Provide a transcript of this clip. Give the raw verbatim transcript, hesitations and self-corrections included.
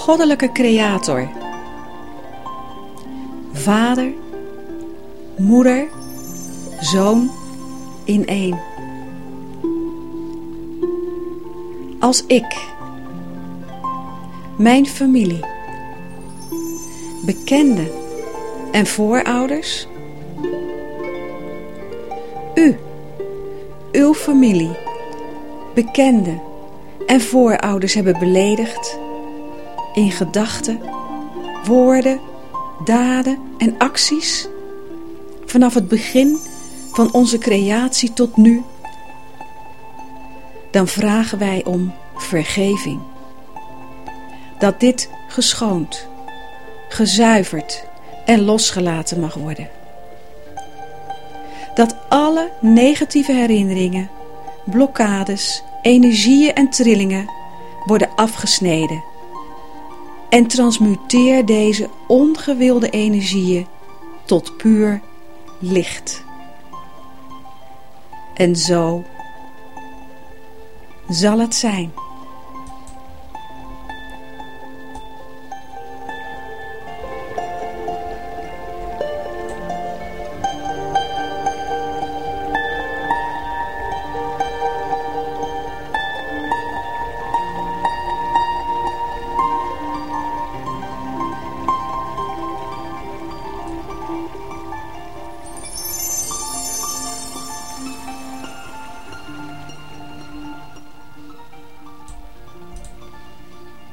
goddelijke creator. Vader, moeder, zoon in één. Als ik, mijn familie, bekenden en voorouders, u, uw familie, bekenden en voorouders hebben beledigd, in gedachten, woorden, daden en acties, vanaf het begin van onze creatie tot nu, dan vragen wij om vergeving. Dat dit geschoond, gezuiverd en losgelaten mag worden. Dat alle negatieve herinneringen, blokkades, energieën en trillingen worden afgesneden. En transmuteer deze ongewilde energieën tot puur licht. En zo zal het zijn.